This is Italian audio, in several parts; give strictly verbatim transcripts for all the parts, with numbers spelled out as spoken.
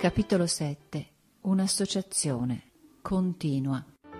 Capitolo sette. Un'associazione continua.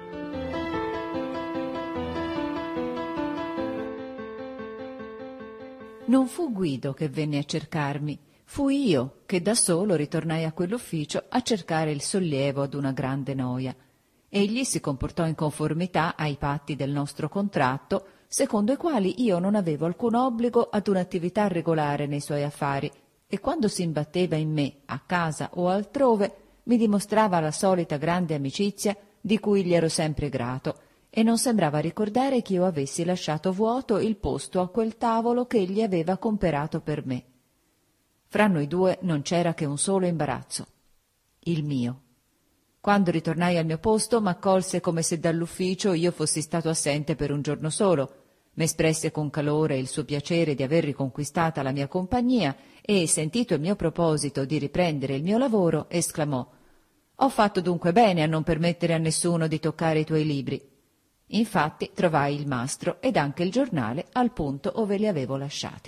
Non fu Guido che venne a cercarmi, fui io che da solo ritornai a quell'ufficio a cercare il sollievo ad una grande noia. Egli si comportò in conformità ai patti del nostro contratto, secondo i quali io non avevo alcun obbligo ad un'attività regolare nei suoi affari, e quando si imbatteva in me, a casa o altrove, mi dimostrava la solita grande amicizia di cui gli ero sempre grato, e non sembrava ricordare che io avessi lasciato vuoto il posto a quel tavolo che egli aveva comperato per me. Fra noi due non c'era che un solo imbarazzo, il mio. Quando ritornai al mio posto m'accolse come se dall'ufficio io fossi stato assente per un giorno solo, m'espresse con calore il suo piacere di aver riconquistata la mia compagnia e, sentito il mio proposito di riprendere il mio lavoro, esclamò: «Ho fatto dunque bene a non permettere a nessuno di toccare i tuoi libri». Infatti trovai il mastro ed anche il giornale al punto ove li avevo lasciati.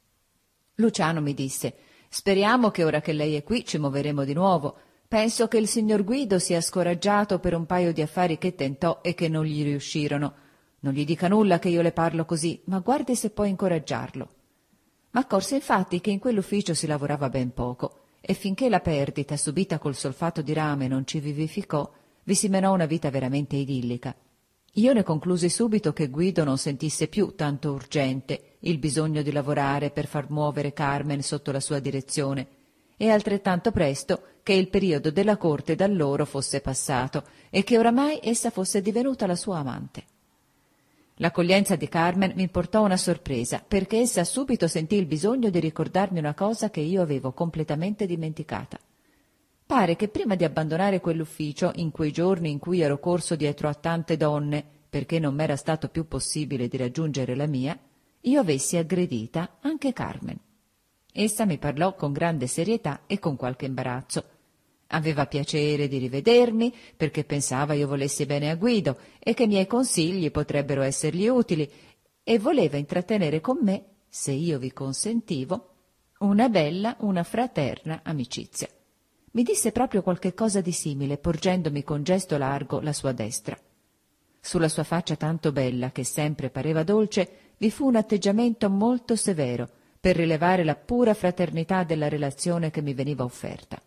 Luciano mi disse: «Speriamo che ora che lei è qui ci muoveremo di nuovo. Penso che il signor Guido sia scoraggiato per un paio di affari che tentò e che non gli riuscirono. Non gli dica nulla che io le parlo così, ma guardi se può incoraggiarlo». M'accorse infatti che in quell'ufficio si lavorava ben poco, e finché la perdita subita col solfato di rame non ci vivificò, vi si menò una vita veramente idillica. Io ne conclusi subito che Guido non sentisse più tanto urgente il bisogno di lavorare per far muovere Carmen sotto la sua direzione, e altrettanto presto che il periodo della corte da loro fosse passato e che oramai essa fosse divenuta la sua amante. L'accoglienza di Carmen mi portò una sorpresa, perché essa subito sentì il bisogno di ricordarmi una cosa che io avevo completamente dimenticata. Pare che prima di abbandonare quell'ufficio, in quei giorni in cui ero corso dietro a tante donne, perché non m'era stato più possibile di raggiungere la mia, io avessi aggredita anche Carmen. Essa mi parlò con grande serietà e con qualche imbarazzo. Aveva piacere di rivedermi perché pensava io volessi bene a Guido e che i miei consigli potrebbero essergli utili, e voleva intrattenere con me, se io vi consentivo, una bella, una fraterna amicizia. Mi disse proprio qualche cosa di simile, porgendomi con gesto largo la sua destra. Sulla sua faccia tanto bella, che sempre pareva dolce, vi fu un atteggiamento molto severo per rilevare la pura fraternità della relazione che mi veniva offerta.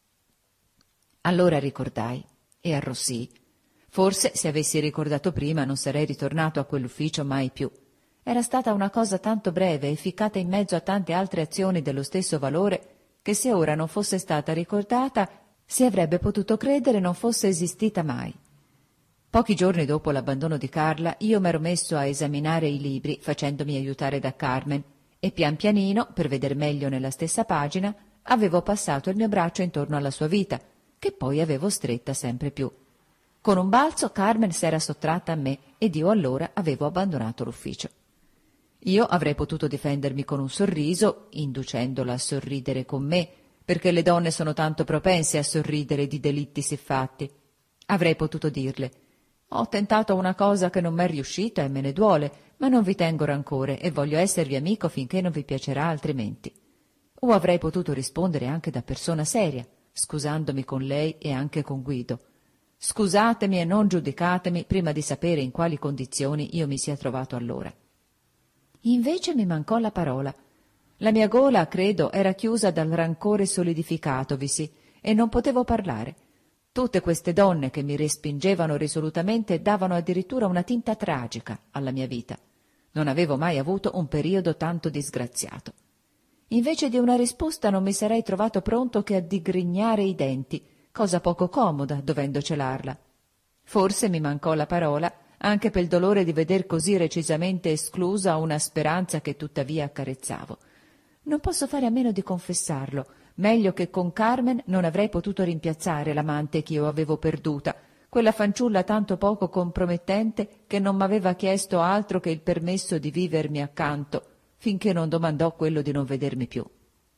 Allora ricordai e arrossii. Forse se avessi ricordato prima non sarei ritornato a quell'ufficio mai più. Era stata una cosa tanto breve e ficcata in mezzo a tante altre azioni dello stesso valore che se ora non fosse stata ricordata si avrebbe potuto credere non fosse esistita mai. Pochi giorni dopo l'abbandono di Carla io m'ero messo a esaminare i libri facendomi aiutare da Carmen e pian pianino, per veder meglio nella stessa pagina, avevo passato il mio braccio intorno alla sua vita, che poi avevo stretta sempre più. Con un balzo Carmen s'era sottratta a me ed io allora avevo abbandonato l'ufficio. Io avrei potuto difendermi con un sorriso, inducendola a sorridere con me, perché le donne sono tanto propense a sorridere di delitti siffatti. Avrei potuto dirle: «Ho tentato una cosa che non m'è riuscita e me ne duole, ma non vi tengo rancore e voglio esservi amico finché non vi piacerà altrimenti». O avrei potuto rispondere anche da persona seria, scusandomi con lei e anche con Guido: «Scusatemi e non giudicatemi prima di sapere in quali condizioni io mi sia trovato allora». Invece mi mancò la parola. La mia gola, credo, era chiusa dal rancore solidificatovisi e non potevo parlare. Tutte queste donne che mi respingevano risolutamente davano addirittura una tinta tragica alla mia vita. Non avevo mai avuto un periodo tanto disgraziato. Invece di una risposta non mi sarei trovato pronto che a digrignare i denti, cosa poco comoda dovendo celarla. Forse mi mancò la parola anche per il dolore di veder così recisamente esclusa una speranza che tuttavia accarezzavo. Non posso fare a meno di confessarlo, meglio che con Carmen non avrei potuto rimpiazzare l'amante che io avevo perduta, quella fanciulla tanto poco compromettente che non m'aveva chiesto altro che il permesso di vivermi accanto, finché non domandò quello di non vedermi più.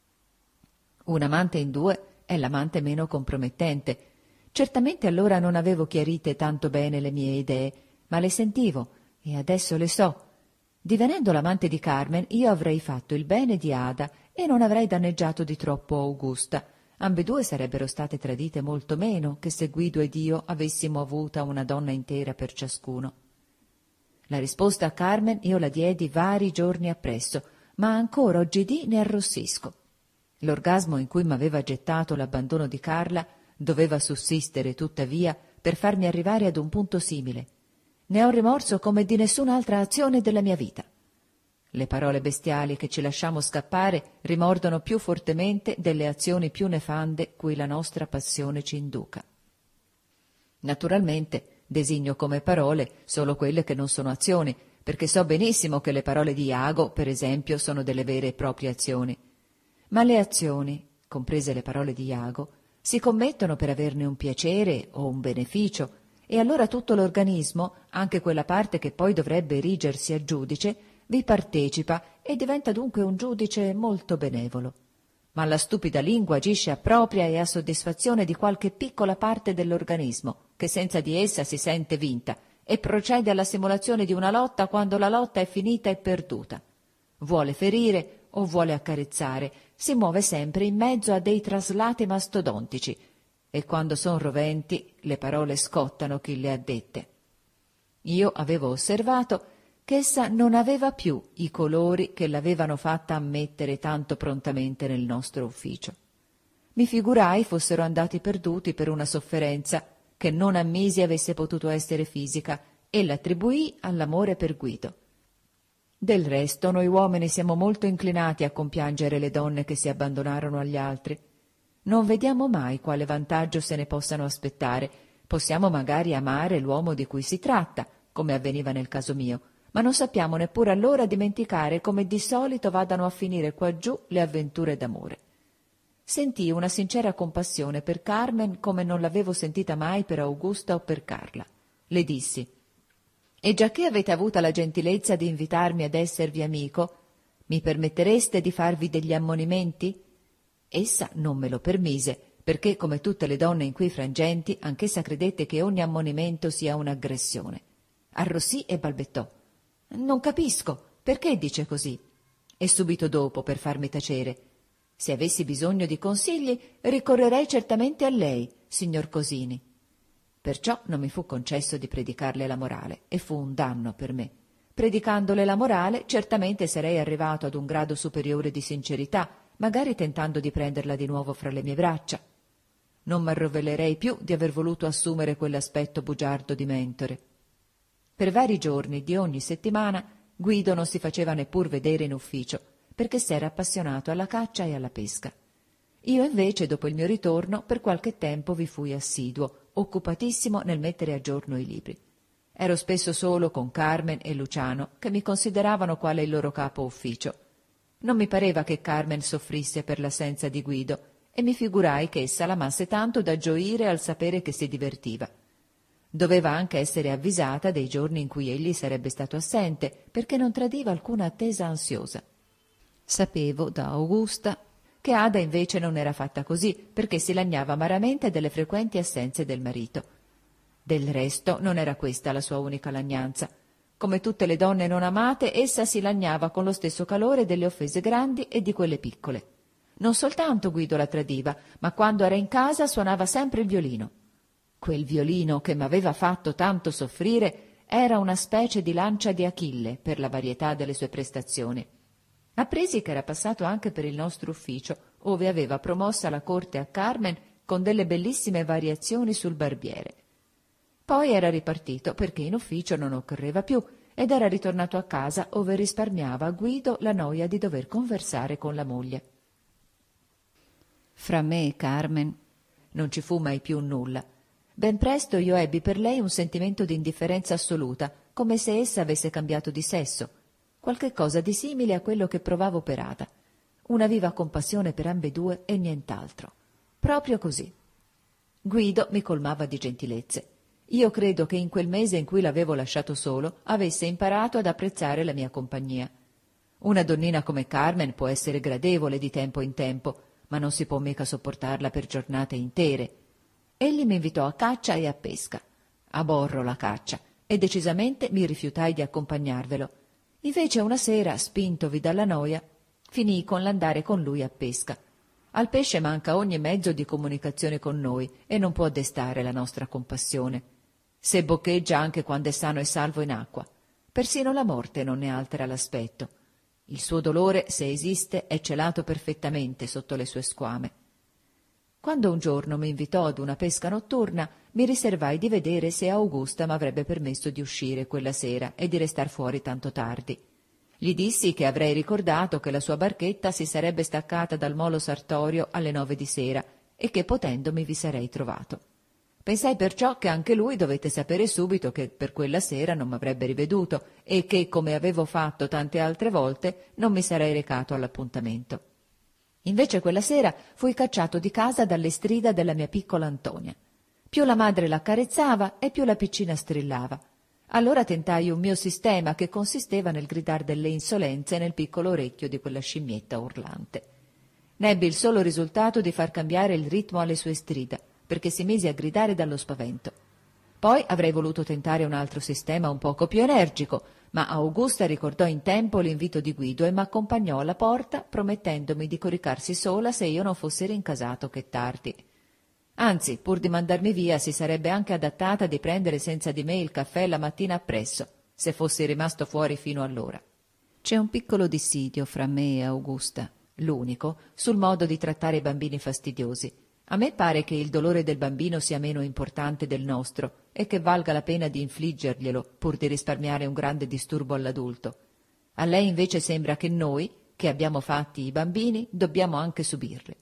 Un amante in due è l'amante meno compromettente. Certamente allora non avevo chiarite tanto bene le mie idee, ma le sentivo e adesso le so. Divenendo l'amante di Carmen, io avrei fatto il bene di Ada e non avrei danneggiato di troppo Augusta, Ambedue sarebbero state tradite molto meno che se Guido ed io avessimo avuta una donna intera per ciascuno. La risposta a Carmen io la diedi vari giorni appresso, ma ancora oggidì ne arrossisco. L'orgasmo in cui m'aveva gettato l'abbandono di Carla doveva sussistere, tuttavia, per farmi arrivare ad un punto simile. Ne ho rimorso come di nessun'altra azione della mia vita. Le parole bestiali che ci lasciamo scappare rimordono più fortemente delle azioni più nefande cui la nostra passione ci induca. Naturalmente designo come parole solo quelle che non sono azioni, perché so benissimo che le parole di Iago, per esempio, sono delle vere e proprie azioni. Ma le azioni, comprese le parole di Iago, si commettono per averne un piacere o un beneficio, e allora tutto l'organismo, anche quella parte che poi dovrebbe erigersi a giudice, vi partecipa e diventa dunque un giudice molto benevolo. Ma la stupida lingua agisce a propria e a soddisfazione di qualche piccola parte dell'organismo, che senza di essa si sente vinta, e procede alla simulazione di una lotta quando la lotta è finita e perduta. Vuole ferire o vuole accarezzare, si muove sempre in mezzo a dei traslati mastodontici, e quando son roventi le parole scottano chi le ha dette. Io avevo osservato che essa non aveva più i colori che l'avevano fatta ammettere tanto prontamente nel nostro ufficio. Mi figurai fossero andati perduti per una sofferenza che non ammisi avesse potuto essere fisica, e l'attribuii all'amore per Guido. Del resto noi uomini siamo molto inclinati a compiangere le donne che si abbandonarono agli altri. Non vediamo mai quale vantaggio se ne possano aspettare. Possiamo magari amare l'uomo di cui si tratta, come avveniva nel caso mio, ma non sappiamo neppure allora dimenticare come di solito vadano a finire quaggiù le avventure d'amore. Sentii una sincera compassione per Carmen come non l'avevo sentita mai per Augusta o per Carla. Le dissi: «E giacché avete avuta la gentilezza di invitarmi ad esservi amico, mi permettereste di farvi degli ammonimenti?» Essa non me lo permise, perché, come tutte le donne in quei frangenti, anch'essa credette che ogni ammonimento sia un'aggressione. Arrossì e balbettò: «Non capisco, perché dice così?» E subito dopo, per farmi tacere: «Se avessi bisogno di consigli, ricorrerei certamente a lei, signor Cosini». Perciò non mi fu concesso di predicarle la morale, e fu un danno per me. Predicandole la morale, certamente sarei arrivato ad un grado superiore di sincerità, magari tentando di prenderla di nuovo fra le mie braccia. Non m'arrovellerei più di aver voluto assumere quell'aspetto bugiardo di mentore. Per vari giorni di ogni settimana Guido non si faceva neppur vedere in ufficio, perché s'era appassionato alla caccia e alla pesca. Io invece, dopo il mio ritorno, per qualche tempo vi fui assiduo, occupatissimo nel mettere a giorno i libri. Ero spesso solo con Carmen e Luciano, che mi consideravano quale il loro capo ufficio. Non mi pareva che Carmen soffrisse per l'assenza di Guido, e mi figurai che essa l'amasse tanto da gioire al sapere che si divertiva. Doveva anche essere avvisata dei giorni in cui egli sarebbe stato assente, perché non tradiva alcuna attesa ansiosa. Sapevo da Augusta che Ada invece non era fatta così, perché si lagnava amaramente delle frequenti assenze del marito. Del resto non era questa la sua unica lagnanza. Come tutte le donne non amate, essa si lagnava con lo stesso calore delle offese grandi e di quelle piccole. Non soltanto Guido la tradiva, ma quando era in casa suonava sempre il violino. Quel violino che m'aveva fatto tanto soffrire era una specie di lancia di Achille per la varietà delle sue prestazioni. Appresi che era passato anche per il nostro ufficio, ove aveva promossa la corte a Carmen con delle bellissime variazioni sul barbiere. Poi era ripartito perché in ufficio non occorreva più ed era ritornato a casa, ove risparmiava a Guido la noia di dover conversare con la moglie. Fra me e Carmen non ci fu mai più nulla. Ben presto io ebbi per lei un sentimento di indifferenza assoluta, come se essa avesse cambiato di sesso, qualche cosa di simile a quello che provavo per Ada, una viva compassione per ambedue e nient'altro. Proprio così. Guido mi colmava di gentilezze. Io credo che in quel mese in cui l'avevo lasciato solo avesse imparato ad apprezzare la mia compagnia. Una donnina come Carmen può essere gradevole di tempo in tempo, ma non si può mica sopportarla per giornate intere. Egli mi invitò a caccia e a pesca. Aborro la caccia e decisamente mi rifiutai di accompagnarvelo. Invece una sera, spintovi dalla noia, finii con l'andare con lui a pesca. Al pesce manca ogni mezzo di comunicazione con noi e non può destare la nostra compassione. Se boccheggia anche quando è sano e salvo in acqua. Persino la morte non ne altera l'aspetto. Il suo dolore, se esiste, è celato perfettamente sotto le sue squame. Quando un giorno mi invitò ad una pesca notturna, mi riservai di vedere se Augusta m'avrebbe permesso di uscire quella sera e di restar fuori tanto tardi. Gli dissi che avrei ricordato che la sua barchetta si sarebbe staccata dal molo Sartorio alle nove di sera e che potendomi vi sarei trovato. Pensai perciò che anche lui dovette sapere subito che per quella sera non m'avrebbe riveduto e che, come avevo fatto tante altre volte, non mi sarei recato all'appuntamento. Invece quella sera fui cacciato di casa dalle strida della mia piccola Antonia. Più la madre l'accarezzava e più la piccina strillava. Allora tentai un mio sistema che consisteva nel gridar delle insolenze nel piccolo orecchio di quella scimmietta urlante. Nebbi il solo risultato di far cambiare il ritmo alle sue strida, perché si mise a gridare dallo spavento. Poi avrei voluto tentare un altro sistema un poco più energico, ma Augusta ricordò in tempo l'invito di Guido e m'accompagnò alla porta, promettendomi di coricarsi sola se io non fossi rincasato che tardi. Anzi, pur di mandarmi via, si sarebbe anche adattata di prendere senza di me il caffè la mattina appresso, se fossi rimasto fuori fino all'ora. C'è un piccolo dissidio fra me e Augusta, l'unico, sul modo di trattare i bambini fastidiosi. A me pare che il dolore del bambino sia meno importante del nostro e che valga la pena di infliggerglielo pur di risparmiare un grande disturbo all'adulto. A lei invece sembra che noi, che abbiamo fatti i bambini, dobbiamo anche subirli.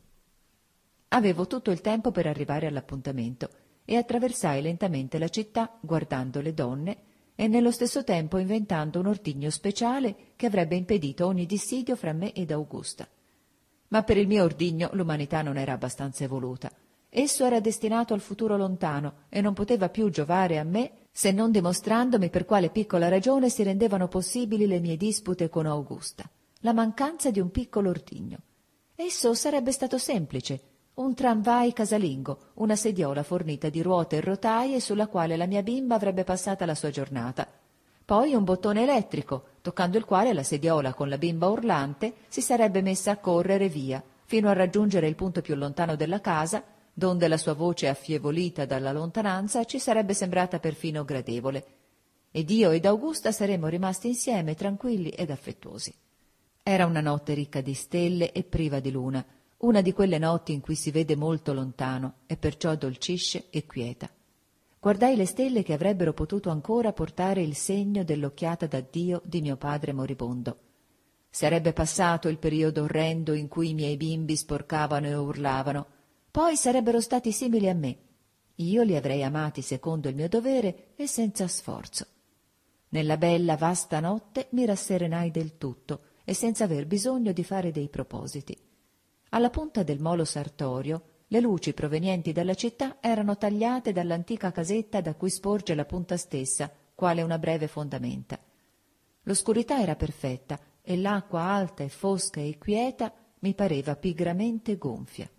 Avevo tutto il tempo per arrivare all'appuntamento e attraversai lentamente la città guardando le donne e nello stesso tempo inventando un ordigno speciale che avrebbe impedito ogni dissidio fra me ed Augusta. Ma per il mio ordigno l'umanità non era abbastanza evoluta. Esso era destinato al futuro lontano e non poteva più giovare a me se non dimostrandomi per quale piccola ragione si rendevano possibili le mie dispute con Augusta, la mancanza di un piccolo ordigno. Esso sarebbe stato semplice, un tramvai casalingo, una sediola fornita di ruote e rotaie sulla quale la mia bimba avrebbe passata la sua giornata. Poi un bottone elettrico, toccando il quale la sediola con la bimba urlante si sarebbe messa a correre via, fino a raggiungere il punto più lontano della casa, donde la sua voce affievolita dalla lontananza ci sarebbe sembrata perfino gradevole. Ed io ed Augusta saremmo rimasti insieme, tranquilli ed affettuosi. Era una notte ricca di stelle e priva di luna, una di quelle notti in cui si vede molto lontano e perciò dolcisce e quieta. Guardai le stelle che avrebbero potuto ancora portare il segno dell'occhiata d'addio di mio padre moribondo. Sarebbe passato il periodo orrendo in cui i miei bimbi sporcavano e urlavano, poi sarebbero stati simili a me. Io li avrei amati secondo il mio dovere e senza sforzo. Nella bella vasta notte mi rasserenai del tutto e senza aver bisogno di fare dei propositi. Alla punta del molo Sartorio le luci provenienti dalla città erano tagliate dall'antica casetta da cui sporge la punta stessa, quale una breve fondamenta. L'oscurità era perfetta e l'acqua alta e fosca e quieta mi pareva pigramente gonfia.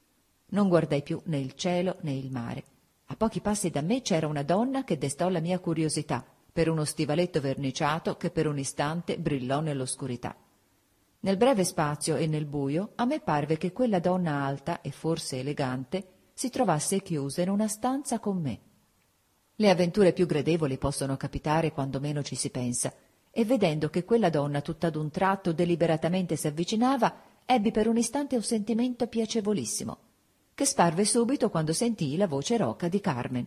Non guardai più né il cielo né il mare. A pochi passi da me c'era una donna che destò la mia curiosità per uno stivaletto verniciato che per un istante brillò nell'oscurità. Nel breve spazio e nel buio a me parve che quella donna alta e forse elegante si trovasse chiusa in una stanza con me. Le avventure più gradevoli possono capitare quando meno ci si pensa, e vedendo che quella donna tutt'ad un tratto deliberatamente si avvicinava, ebbi per un istante un sentimento piacevolissimo, che sparve subito quando sentii la voce roca di Carmen.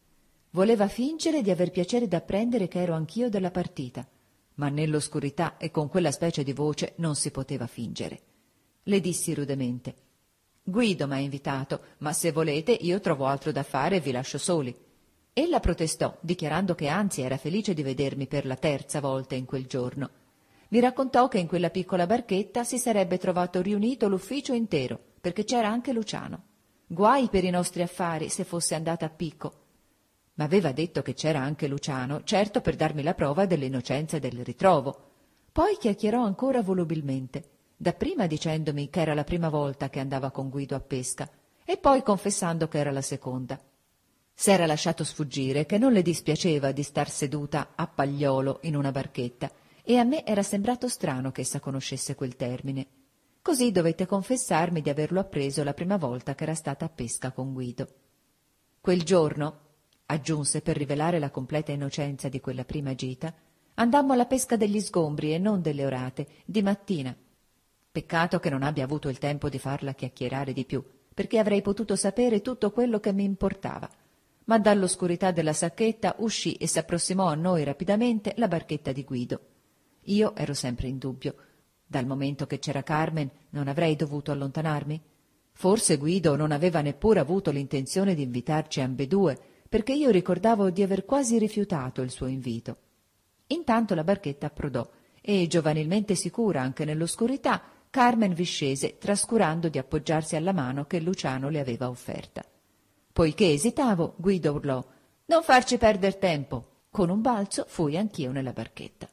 Voleva fingere di aver piacere d'apprendere che ero anch'io della partita, ma nell'oscurità e con quella specie di voce non si poteva fingere. Le dissi rudemente: «Guido m'ha invitato, ma se volete io trovo altro da fare e vi lascio soli». Ella protestò, dichiarando che anzi era felice di vedermi per la terza volta in quel giorno. Mi raccontò che in quella piccola barchetta si sarebbe trovato riunito l'ufficio intero, perché c'era anche Luciano. Guai per i nostri affari se fosse andata a picco. M'aveva detto che c'era anche Luciano, certo per darmi la prova dell'innocenza del ritrovo. Poi chiacchierò ancora volubilmente, dapprima dicendomi che era la prima volta che andava con Guido a pesca, e poi confessando che era la seconda. S'era lasciato sfuggire che non le dispiaceva di star seduta a pagliolo in una barchetta, e a me era sembrato strano che essa conoscesse quel termine. Così dovette confessarmi di averlo appreso la prima volta che era stata a pesca con Guido. Quel giorno, aggiunse per rivelare la completa innocenza di quella prima gita, andammo alla pesca degli sgombri e non delle orate, di mattina. Peccato che non abbia avuto il tempo di farla chiacchierare di più, perché avrei potuto sapere tutto quello che mi importava. Ma dall'oscurità della sacchetta uscì e s'approssimò a noi rapidamente la barchetta di Guido. Io ero sempre in dubbio. Dal momento che c'era Carmen non avrei dovuto allontanarmi? Forse Guido non aveva neppure avuto l'intenzione di invitarci ambedue, perché io ricordavo di aver quasi rifiutato il suo invito. Intanto la barchetta approdò e, giovanilmente sicura anche nell'oscurità, Carmen vi scese, trascurando di appoggiarsi alla mano che Luciano le aveva offerta. Poiché esitavo, Guido urlò: «Non farci perder tempo!» Con un balzo fui anch'io nella barchetta.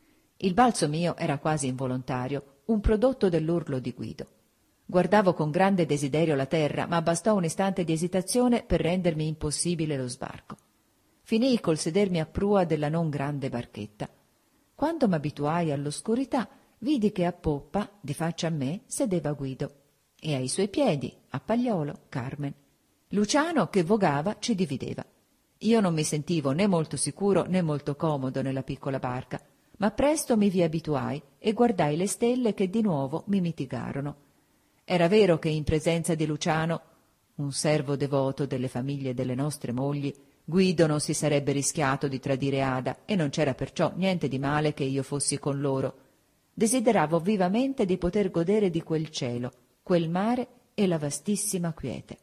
Il balzo mio era quasi involontario, un prodotto dell'urlo di Guido. Guardavo con grande desiderio la terra, ma bastò un istante di esitazione per rendermi impossibile lo sbarco. Finii col sedermi a prua della non grande barchetta. Quando m'abituai all'oscurità, vidi che a poppa, di faccia a me, sedeva Guido, e ai suoi piedi, a pagliolo, Carmen. Luciano, che vogava, ci divideva. Io non mi sentivo né molto sicuro né molto comodo nella piccola barca, ma presto mi vi abituai e guardai le stelle che di nuovo mi mitigarono. Era vero che in presenza di Luciano, un servo devoto delle famiglie delle nostre mogli, Guido non si sarebbe rischiato di tradire Ada, e non c'era perciò niente di male che io fossi con loro. Desideravo vivamente di poter godere di quel cielo, quel mare e la vastissima quiete.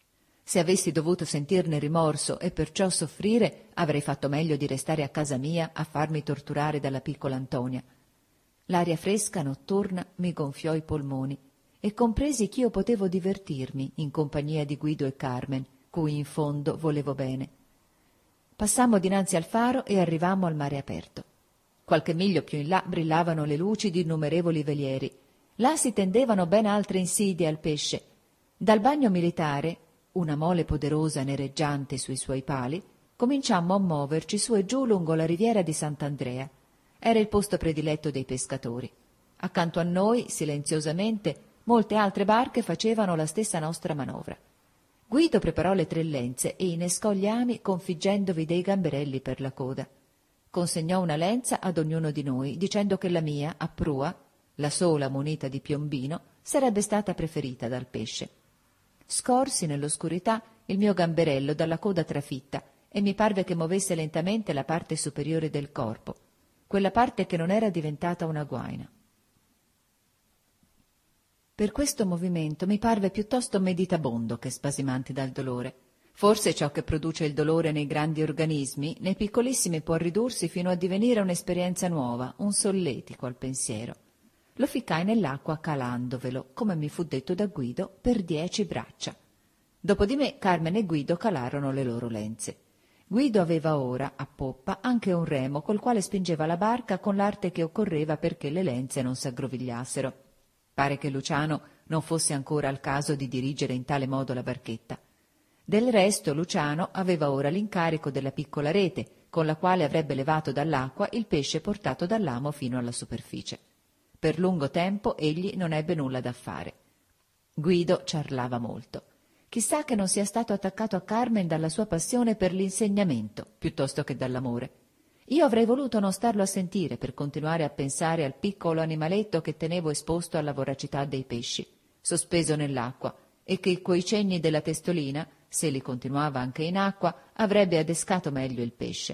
Se avessi dovuto sentirne rimorso e perciò soffrire, avrei fatto meglio di restare a casa mia a farmi torturare dalla piccola Antonia. L'aria fresca notturna mi gonfiò i polmoni e compresi ch'io potevo divertirmi in compagnia di Guido e Carmen, cui in fondo volevo bene. Passammo dinanzi al faro e arrivammo al mare aperto. Qualche miglio più in là brillavano le luci di innumerevoli velieri. Là si tendevano ben altre insidie al pesce. Dal bagno militare, una mole poderosa nereggiante sui suoi pali, cominciammo a muoverci su e giù lungo la riviera di Sant'Andrea. Era il posto prediletto dei pescatori. Accanto a noi, silenziosamente, molte altre barche facevano la stessa nostra manovra. Guido preparò le tre lenze e innescò gli ami configgendovi dei gamberelli per la coda. Consegnò una lenza ad ognuno di noi, dicendo che la mia, a prua, la sola munita di piombino, sarebbe stata preferita dal pesce. Scorsi nell'oscurità il mio gamberello dalla coda trafitta e mi parve che muovesse lentamente la parte superiore del corpo, quella parte che non era diventata una guaina. Per questo movimento mi parve piuttosto meditabondo che spasimante dal dolore. Forse ciò che produce il dolore nei grandi organismi, nei piccolissimi può ridursi fino a divenire un'esperienza nuova, un solletico al pensiero. Lo ficcai nell'acqua calandovelo, come mi fu detto da Guido, per dieci braccia. Dopo di me Carmen e Guido calarono le loro lenze. Guido aveva ora, a poppa, anche un remo col quale spingeva la barca con l'arte che occorreva perché le lenze non s'aggrovigliassero. Pare che Luciano non fosse ancora al caso di dirigere in tale modo la barchetta. Del resto Luciano aveva ora l'incarico della piccola rete, con la quale avrebbe levato dall'acqua il pesce portato dall'amo fino alla superficie. Per lungo tempo egli non ebbe nulla da fare. Guido ciarlava molto. Chissà che non sia stato attaccato a Carmen dalla sua passione per l'insegnamento, piuttosto che dall'amore. Io avrei voluto non starlo a sentire per continuare a pensare al piccolo animaletto che tenevo esposto alla voracità dei pesci, sospeso nell'acqua, e che coi cenni della testolina, se li continuava anche in acqua, avrebbe adescato meglio il pesce.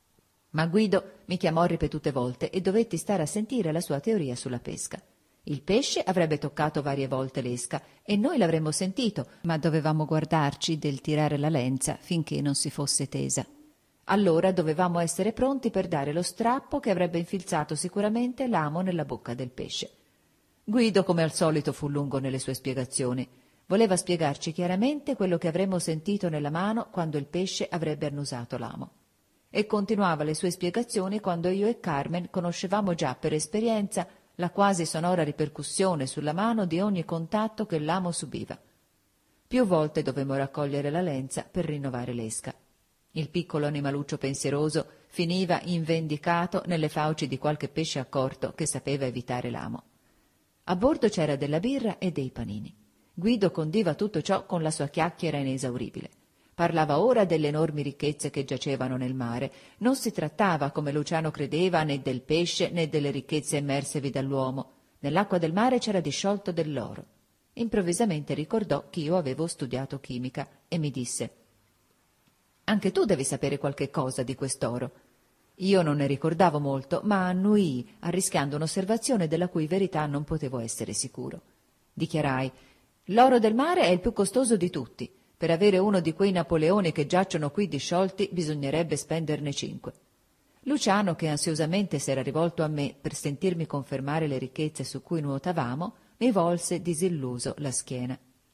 Ma Guido mi chiamò ripetute volte e dovetti stare a sentire la sua teoria sulla pesca. Il pesce avrebbe toccato varie volte l'esca e noi l'avremmo sentito, ma dovevamo guardarci del tirare la lenza finché non si fosse tesa. Allora dovevamo essere pronti per dare lo strappo che avrebbe infilzato sicuramente l'amo nella bocca del pesce. Guido, come al solito, fu lungo nelle sue spiegazioni. Voleva spiegarci chiaramente quello che avremmo sentito nella mano quando il pesce avrebbe annusato l'amo. E continuava le sue spiegazioni quando io e Carmen conoscevamo già per esperienza la quasi sonora ripercussione sulla mano di ogni contatto che l'amo subiva. Più volte dovemmo raccogliere la lenza per rinnovare l'esca. Il piccolo animaluccio pensieroso finiva invendicato nelle fauci di qualche pesce accorto che sapeva evitare l'amo. A bordo c'era della birra e dei panini. Guido condiva tutto ciò con la sua chiacchiera inesauribile. Parlava ora delle enormi ricchezze che giacevano nel mare. Non si trattava, come Luciano credeva, né del pesce né delle ricchezze immersevi dall'uomo. Nell'acqua del mare c'era disciolto dell'oro. Improvvisamente ricordò che io avevo studiato chimica e mi disse: «Anche tu devi sapere qualche cosa di quest'oro». Io non ne ricordavo molto, ma annuii, arrischiando un'osservazione della cui verità non potevo essere sicuro. Dichiarai: «L'oro del mare è il più costoso di tutti. Per avere uno di quei Napoleoni che giacciono qui disciolti bisognerebbe spenderne cinque». Luciano, che ansiosamente s'era rivolto a me per sentirmi confermare le ricchezze su cui nuotavamo, mi volse disilluso la schiena.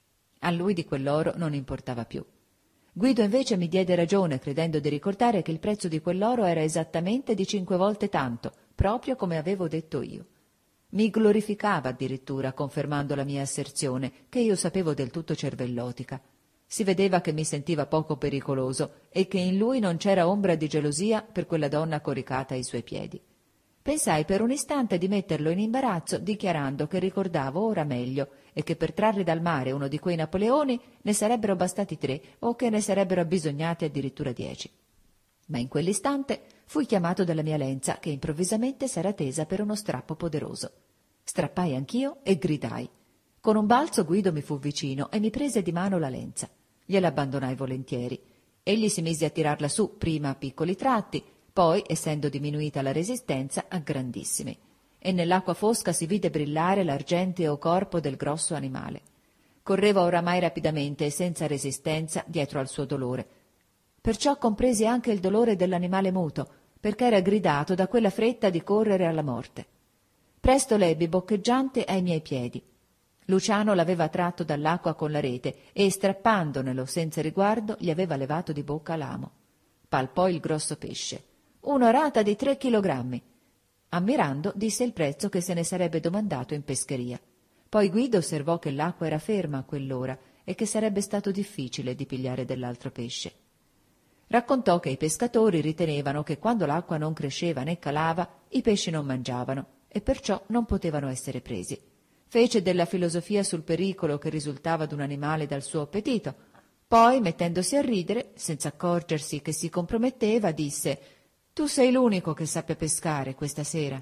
A lui di quell'oro non importava più. Guido invece mi diede ragione, credendo di ricordare che il prezzo di quell'oro era esattamente di cinque volte tanto, proprio come avevo detto io. Mi glorificava addirittura, confermando la mia asserzione, che io sapevo del tutto cervellotica. Si vedeva che mi sentiva poco pericoloso e che in lui non c'era ombra di gelosia per quella donna coricata ai suoi piedi. Pensai per un istante di metterlo in imbarazzo, dichiarando che ricordavo ora meglio e che per trarre dal mare uno di quei Napoleoni ne sarebbero bastati tre o che ne sarebbero abbisognati addirittura dieci. Ma in quell'istante fui chiamato dalla mia lenza, che improvvisamente s'era tesa per uno strappo poderoso. Strappai anch'io e gridai. Con un balzo Guido mi fu vicino e mi prese di mano la lenza. Gliela abbandonai volentieri. Egli si mise a tirarla su, prima a piccoli tratti, poi, essendo diminuita la resistenza, a grandissimi. E nell'acqua fosca si vide brillare l'argenteo corpo del grosso animale. Correva oramai rapidamente e senza resistenza dietro al suo dolore. Perciò compresi anche il dolore dell'animale muto, perché era gridato da quella fretta di correre alla morte. Presto l'ebbi boccheggiante ai miei piedi. Luciano l'aveva tratto dall'acqua con la rete e, strappandonelo senza riguardo, gli aveva levato di bocca l'amo. Palpò il grosso pesce. Un'orata di tre chilogrammi. Ammirando, disse il prezzo che se ne sarebbe domandato in pescheria. Poi Guido osservò che l'acqua era ferma a quell'ora e che sarebbe stato difficile di pigliare dell'altro pesce. Raccontò che i pescatori ritenevano che quando l'acqua non cresceva né calava, i pesci non mangiavano e perciò non potevano essere presi. Fece della filosofia sul pericolo che risultava d'un animale dal suo appetito. Poi, mettendosi a ridere, senza accorgersi che si comprometteva, disse: «Tu sei l'unico che sappia pescare questa sera».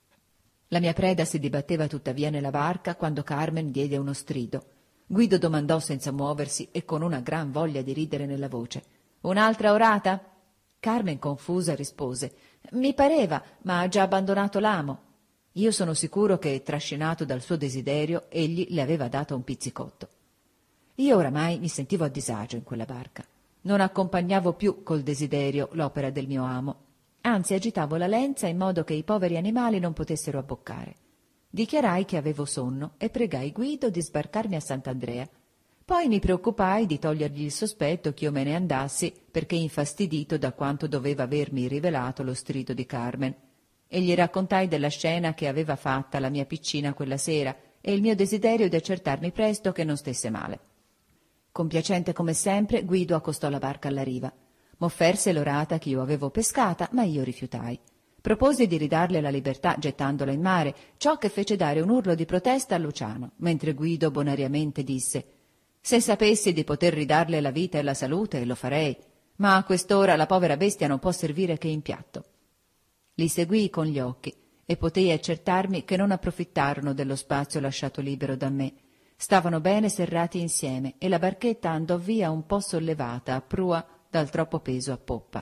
La mia preda si dibatteva tuttavia nella barca quando Carmen diede uno strido. Guido domandò senza muoversi e con una gran voglia di ridere nella voce: «Un'altra orata?» Carmen, confusa, rispose: «Mi pareva, ma ha già abbandonato l'amo». Io sono sicuro che, trascinato dal suo desiderio, egli le aveva dato un pizzicotto. Io oramai mi sentivo a disagio in quella barca. Non accompagnavo più col desiderio l'opera del mio amo, anzi agitavo la lenza in modo che i poveri animali non potessero abboccare. Dichiarai che avevo sonno e pregai Guido di sbarcarmi a Sant'Andrea. Poi mi preoccupai di togliergli il sospetto che io me ne andassi, perché infastidito da quanto doveva avermi rivelato lo strido di Carmen, e gli raccontai della scena che aveva fatta la mia piccina quella sera e il mio desiderio di accertarmi presto che non stesse male. Compiacente come sempre, Guido accostò la barca alla riva. M'offerse l'orata che io avevo pescata, ma io rifiutai. Proposi di ridarle la libertà gettandola in mare, ciò che fece dare un urlo di protesta a Luciano, mentre Guido bonariamente disse: «Se sapessi di poter ridarle la vita e la salute, lo farei, ma a quest'ora la povera bestia non può servire che in piatto». Li seguii con gli occhi e potei accertarmi che non approfittarono dello spazio lasciato libero da me. Stavano bene serrati insieme e la barchetta andò via un po' sollevata a prua dal troppo peso a poppa.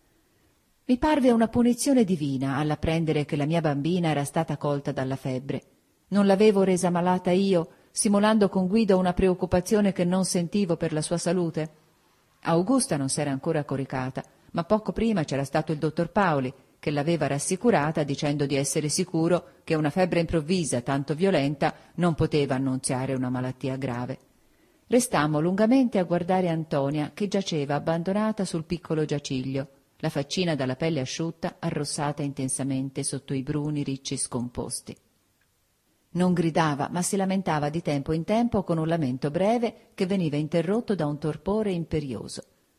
Mi parve una punizione divina all'apprendere che la mia bambina era stata colta dalla febbre. Non l'avevo resa malata io, simulando con Guido una preoccupazione che non sentivo per la sua salute? Augusta non s'era ancora coricata, ma poco prima c'era stato il dottor Paoli, che l'aveva rassicurata dicendo di essere sicuro che una febbre improvvisa tanto violenta non poteva annunziare una malattia grave. Restammo lungamente a guardare Antonia, che giaceva abbandonata sul piccolo giaciglio, la faccina dalla pelle asciutta arrossata intensamente sotto i bruni ricci scomposti. Non gridava, ma si lamentava di tempo in tempo con un lamento breve che veniva interrotto da un torpore imperioso.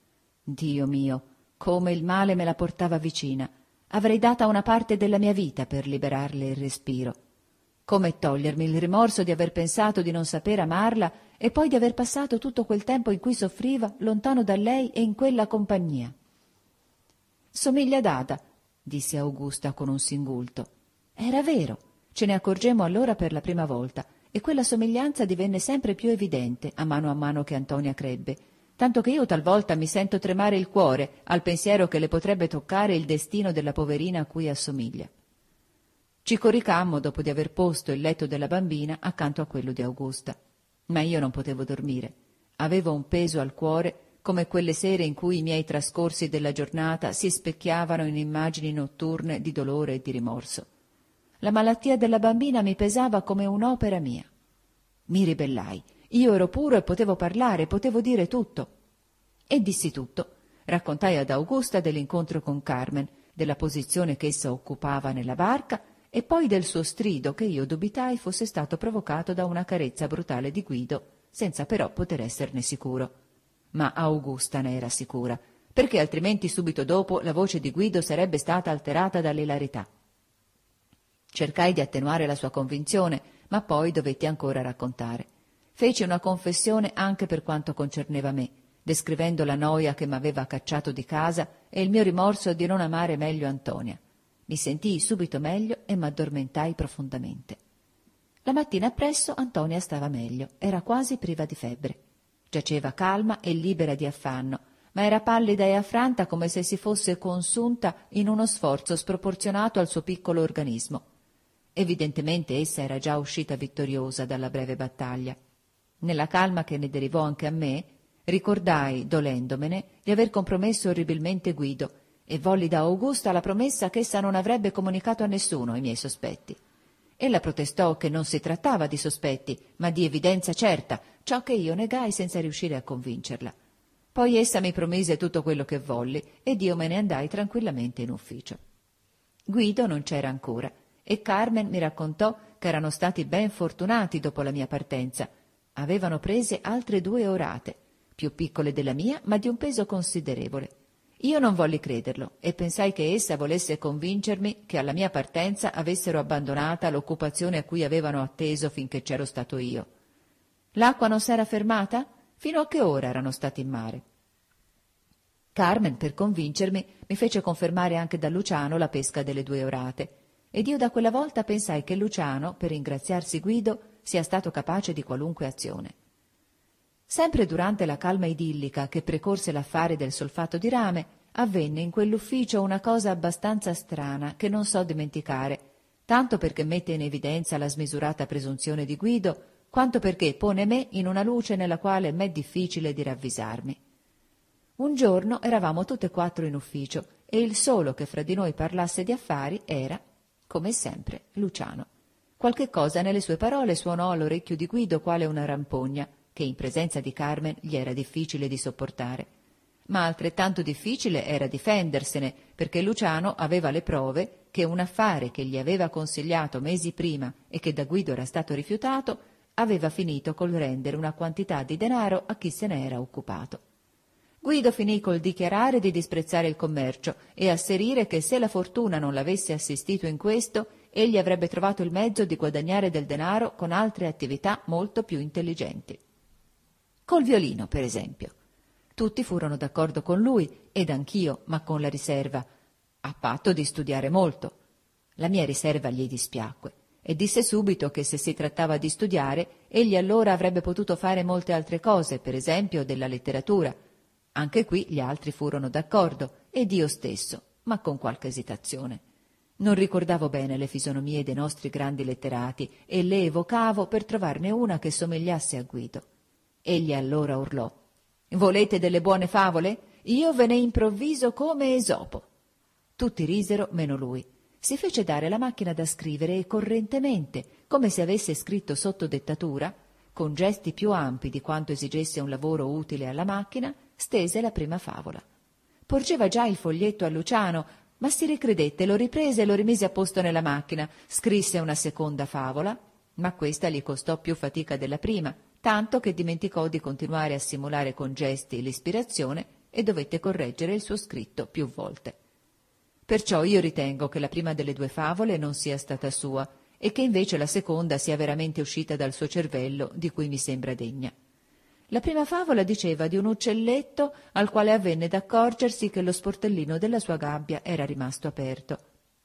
Dio mio, come il male me la portava vicina! Avrei data una parte della mia vita per liberarle il respiro. Come togliermi il rimorso di aver pensato di non saper amarla e poi di aver passato tutto quel tempo in cui soffriva lontano da lei e in quella compagnia? «Somiglia ad Ada», disse Augusta con un singulto. Era vero, ce ne accorgemmo allora per la prima volta, e quella somiglianza divenne sempre più evidente a mano a mano che Antonia crebbe, tanto che io talvolta mi sento tremare il cuore al pensiero che le potrebbe toccare il destino della poverina a cui assomiglia. Ci coricammo dopo di aver posto il letto della bambina accanto a quello di Augusta, ma io non potevo dormire. Avevo un peso al cuore come quelle sere in cui i miei trascorsi della giornata si specchiavano in immagini notturne di dolore e di rimorso. La malattia della bambina mi pesava come un'opera mia. Mi ribellai. Io ero puro e potevo parlare, potevo dire tutto. E dissi tutto. Raccontai ad Augusta dell'incontro con Carmen, della posizione che essa occupava nella barca e poi del suo strido che io dubitai fosse stato provocato da una carezza brutale di Guido, senza però poter esserne sicuro. Ma Augusta ne era sicura, perché altrimenti subito dopo la voce di Guido sarebbe stata alterata dall'ilarità. Cercai di attenuare la sua convinzione, ma poi dovetti ancora raccontare. Feci una confessione anche per quanto concerneva me, descrivendo la noia che m'aveva cacciato di casa e il mio rimorso di non amare meglio Antonia. Mi sentii subito meglio e m'addormentai profondamente. La mattina appresso Antonia stava meglio, era quasi priva di febbre. Giaceva calma e libera di affanno, ma era pallida e affranta come se si fosse consunta in uno sforzo sproporzionato al suo piccolo organismo. Evidentemente essa era già uscita vittoriosa dalla breve battaglia. Nella calma che ne derivò anche a me, ricordai, dolendomene, di aver compromesso orribilmente Guido e volli da Augusta la promessa che essa non avrebbe comunicato a nessuno i miei sospetti. Ella protestò che non si trattava di sospetti, ma di evidenza certa, ciò che io negai senza riuscire a convincerla. Poi essa mi promise tutto quello che volli ed io me ne andai tranquillamente in ufficio. Guido non c'era ancora e Carmen mi raccontò che erano stati ben fortunati dopo la mia partenza. Avevano prese altre due orate, più piccole della mia, ma di un peso considerevole. Io non volli crederlo e pensai che essa volesse convincermi che alla mia partenza avessero abbandonata l'occupazione a cui avevano atteso finché c'ero stato io. L'acqua non s'era fermata? Fino a che ora erano stati in mare? Carmen, per convincermi, mi fece confermare anche da Luciano la pesca delle due orate, ed io da quella volta pensai che Luciano, per ringraziarsi Guido, sia stato capace di qualunque azione. Sempre durante la calma idillica che precorse l'affare del solfato di rame, avvenne in quell'ufficio una cosa abbastanza strana che non so dimenticare, tanto perché mette in evidenza la smisurata presunzione di Guido, quanto perché pone me in una luce nella quale m'è difficile di ravvisarmi. Un giorno eravamo tutte e quattro in ufficio e il solo che fra di noi parlasse di affari era, come sempre, Luciano. Qualche cosa nelle sue parole suonò all'orecchio di Guido quale una rampogna, che in presenza di Carmen gli era difficile di sopportare. Ma altrettanto difficile era difendersene, perché Luciano aveva le prove che un affare che gli aveva consigliato mesi prima e che da Guido era stato rifiutato, aveva finito col rendere una quantità di denaro a chi se ne era occupato. Guido finì col dichiarare di disprezzare il commercio e asserire che se la fortuna non l'avesse assistito in questo, egli avrebbe trovato il mezzo di guadagnare del denaro con altre attività molto più intelligenti. Col violino, per esempio. Tutti furono d'accordo con lui, ed anch'io, ma con la riserva, a patto di studiare molto. La mia riserva gli dispiacque, e disse subito che se si trattava di studiare, egli allora avrebbe potuto fare molte altre cose, per esempio della letteratura. Anche qui gli altri furono d'accordo, ed io stesso, ma con qualche esitazione. Non ricordavo bene le fisonomie dei nostri grandi letterati, e le evocavo per trovarne una che somigliasse a Guido. Egli allora urlò: «Volete delle buone favole? Io ve ne improvviso come Esopo». Tutti risero meno lui. Si fece dare la macchina da scrivere e correntemente, come se avesse scritto sotto dettatura, con gesti più ampi di quanto esigesse un lavoro utile alla macchina, stese la prima favola. Porgeva già il foglietto a Luciano, ma si ricredette, lo riprese e lo rimise a posto nella macchina. Scrisse una seconda favola, ma questa gli costò più fatica della prima, tanto che dimenticò di continuare a simulare con gesti l'ispirazione e dovette correggere il suo scritto più volte. Perciò io ritengo che la prima delle due favole non sia stata sua, e che invece la seconda sia veramente uscita dal suo cervello, di cui mi sembra degna. La prima favola diceva di un uccelletto al quale avvenne d'accorgersi che lo sportellino della sua gabbia era rimasto aperto.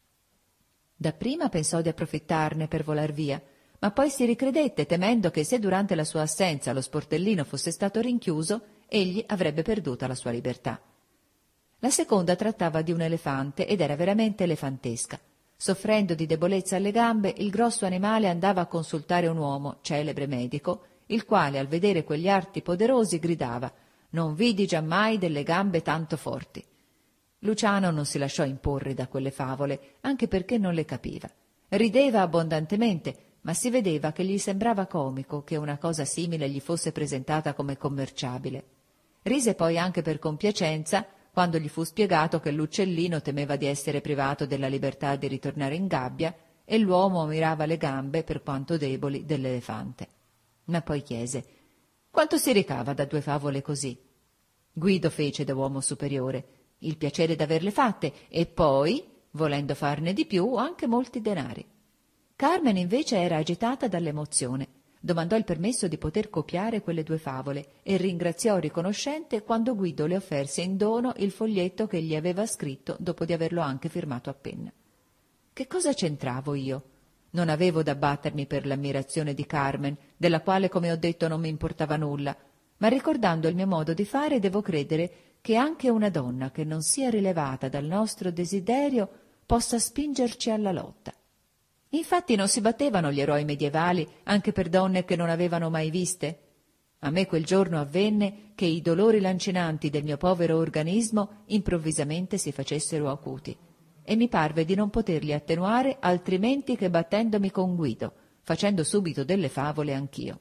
Dapprima pensò di approfittarne per volar via, ma poi si ricredette temendo che se durante la sua assenza lo sportellino fosse stato rinchiuso, egli avrebbe perduta la sua libertà. La seconda trattava di un elefante ed era veramente elefantesca. Soffrendo di debolezza alle gambe, il grosso animale andava a consultare un uomo, celebre medico, il quale al vedere quegli arti poderosi gridava: «Non vidi giammai delle gambe tanto forti». Luciano non si lasciò imporre da quelle favole, anche perché non le capiva. Rideva abbondantemente, ma si vedeva che gli sembrava comico che una cosa simile gli fosse presentata come commerciabile. Rise poi anche per compiacenza quando gli fu spiegato che l'uccellino temeva di essere privato della libertà di ritornare in gabbia e l'uomo ammirava le gambe, per quanto deboli, dell'elefante. Ma poi chiese: «Quanto si ricava da due favole così?» Guido fece da uomo superiore: «Il piacere d'averle fatte e poi, volendo farne di più, anche molti denari». Carmen invece era agitata dall'emozione. Domandò il permesso di poter copiare quelle due favole e ringraziò riconoscente quando Guido le offerse in dono il foglietto che gli aveva scritto dopo di averlo anche firmato a penna. Che cosa c'entravo io? Non avevo da battermi per l'ammirazione di Carmen, della quale, come ho detto, non mi importava nulla, ma ricordando il mio modo di fare devo credere che anche una donna che non sia rilevata dal nostro desiderio possa spingerci alla lotta. Infatti non si battevano gli eroi medievali anche per donne che non avevano mai viste? A me quel giorno avvenne che i dolori lancinanti del mio povero organismo improvvisamente si facessero acuti e mi parve di non poterli attenuare altrimenti che battendomi con Guido, facendo subito delle favole anch'io.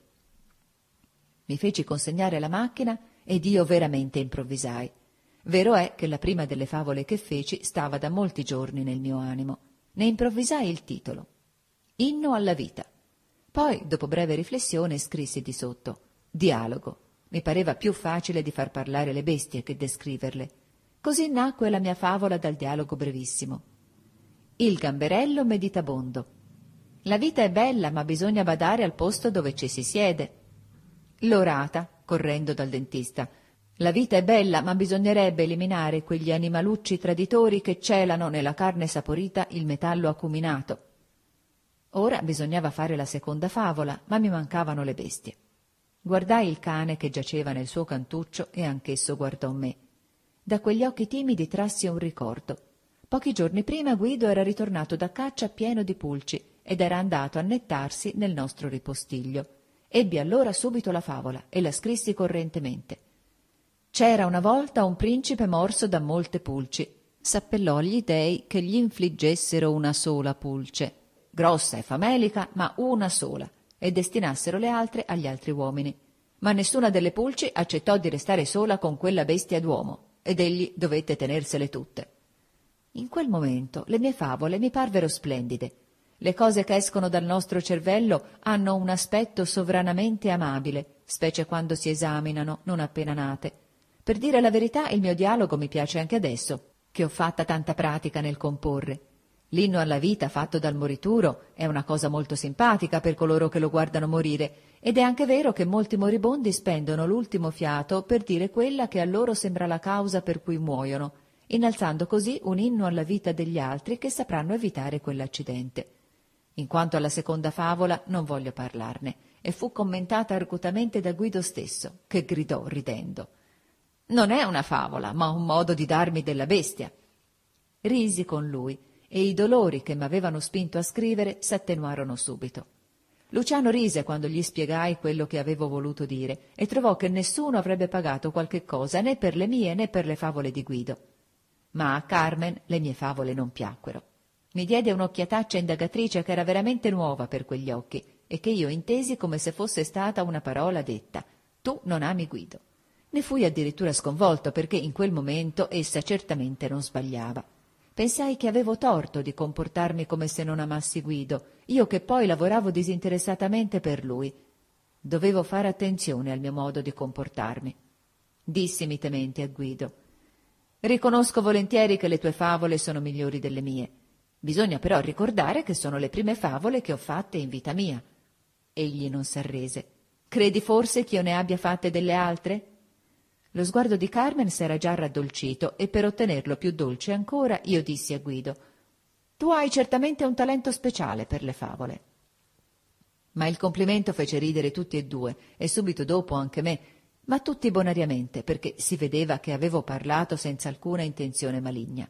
Mi feci consegnare la macchina ed io veramente improvvisai. Vero è che la prima delle favole che feci stava da molti giorni nel mio animo. Ne improvvisai il titolo: Inno alla vita. Poi, dopo breve riflessione, scrissi di sotto: Dialogo. Mi pareva più facile di far parlare le bestie che descriverle. Così nacque la mia favola dal dialogo brevissimo. Il gamberello meditabondo. La vita è bella, ma bisogna badare al posto dove ci si siede. L'orata, correndo dal dentista. La vita è bella, ma bisognerebbe eliminare quegli animalucci traditori che celano nella carne saporita il metallo acuminato. Ora bisognava fare la seconda favola, ma mi mancavano le bestie. Guardai il cane che giaceva nel suo cantuccio e anch'esso guardò me. Da quegli occhi timidi trassi un ricordo. Pochi giorni prima Guido era ritornato da caccia pieno di pulci ed era andato a nettarsi nel nostro ripostiglio. Ebbi allora subito la favola e la scrissi correntemente. C'era una volta un principe morso da molte pulci. S'appellò agli dei che gli infliggessero una sola pulce, grossa e famelica, ma una sola, e destinassero le altre agli altri uomini. Ma nessuna delle pulci accettò di restare sola con quella bestia d'uomo, ed egli dovette tenersele tutte. In quel momento le mie favole mi parvero splendide. Le cose che escono dal nostro cervello hanno un aspetto sovranamente amabile, specie quando si esaminano, non appena nate. Per dire la verità, il mio dialogo mi piace anche adesso, che ho fatta tanta pratica nel comporre. L'inno alla vita fatto dal morituro è una cosa molto simpatica per coloro che lo guardano morire, ed è anche vero che molti moribondi spendono l'ultimo fiato per dire quella che a loro sembra la causa per cui muoiono, innalzando così un inno alla vita degli altri che sapranno evitare quell'accidente. In quanto alla seconda favola non voglio parlarne, e fu commentata argutamente da Guido stesso, che gridò ridendo: «Non è una favola, ma un modo di darmi della bestia». Risi con lui, e i dolori che m'avevano spinto a scrivere s'attenuarono subito. Luciano rise quando gli spiegai quello che avevo voluto dire e trovò che nessuno avrebbe pagato qualche cosa né per le mie né per le favole di Guido. Ma a Carmen le mie favole non piacquero. Mi diede un'occhiataccia indagatrice che era veramente nuova per quegli occhi e che io intesi come se fosse stata una parola detta: «Tu non ami Guido». Ne fui addirittura sconvolto perché in quel momento essa certamente non sbagliava. Pensai che avevo torto di comportarmi come se non amassi Guido, io che poi lavoravo disinteressatamente per lui. Dovevo fare attenzione al mio modo di comportarmi. Dissi mitemente a Guido: «Riconosco volentieri che le tue favole sono migliori delle mie, Bisogna però ricordare che sono le prime favole che ho fatte in vita mia. Egli non s'arrese. Credi forse che io ne abbia fatte delle altre? Lo sguardo di Carmen s'era già raddolcito e per ottenerlo più dolce ancora io dissi a Guido: tu hai certamente un talento speciale per le favole. Ma il complimento fece ridere tutti e due e subito dopo anche me, ma tutti bonariamente, perché si vedeva che avevo parlato senza alcuna intenzione maligna.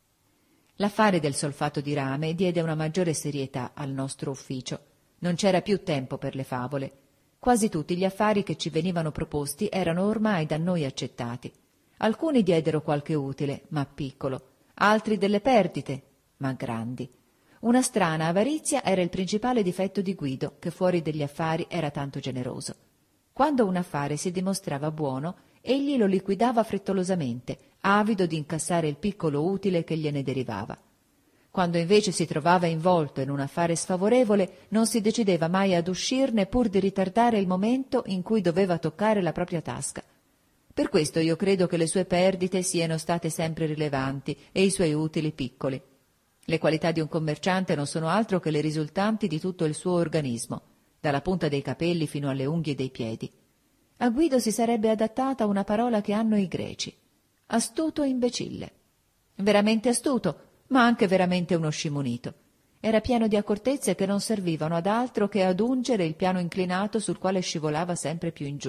L'affare del solfato di rame diede una maggiore serietà al nostro ufficio. Non c'era più tempo per le favole. Quasi tutti gli affari che ci venivano proposti erano ormai da noi accettati. Alcuni diedero qualche utile, ma piccolo, altri delle perdite, ma grandi. Una strana avarizia era il principale difetto di Guido, che fuori degli affari era tanto generoso. Quando un affare si dimostrava buono, egli lo liquidava frettolosamente, avido di incassare il piccolo utile che gliene derivava. Quando invece si trovava involto in un affare sfavorevole, non si decideva mai ad uscirne pur di ritardare il momento in cui doveva toccare la propria tasca. Per questo io credo che le sue perdite siano state sempre rilevanti e i suoi utili piccoli. Le qualità di un commerciante non sono altro che le risultanti di tutto il suo organismo, dalla punta dei capelli fino alle unghie dei piedi. A Guido si sarebbe adattata una parola che hanno i greci: astuto imbecille. Veramente astuto, ma anche veramente uno scimunito. Era pieno di accortezze che non servivano ad altro che ad ungere il piano inclinato sul quale scivolava sempre più in giù.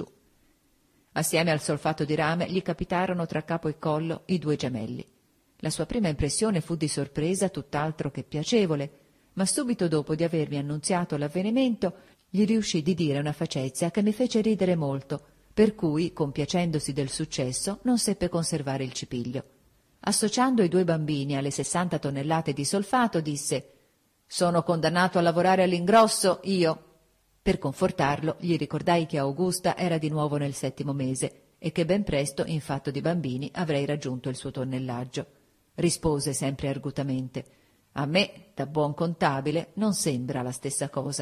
Assieme al solfato di rame gli capitarono tra capo e collo i due gemelli. La sua prima impressione fu di sorpresa tutt'altro che piacevole, ma subito dopo di avermi annunziato l'avvenimento gli riuscì di dire una facezia che mi fece ridere molto, per cui, compiacendosi del successo, non seppe conservare il cipiglio. Associando i due bambini alle sessanta tonnellate di solfato, disse: «Sono condannato a lavorare all'ingrosso, io!» Per confortarlo, gli ricordai che Augusta era di nuovo nel settimo mese e che ben presto, in fatto di bambini, avrei raggiunto il suo tonnellaggio. Rispose sempre argutamente: «A me, da buon contabile, non sembra la stessa cosa».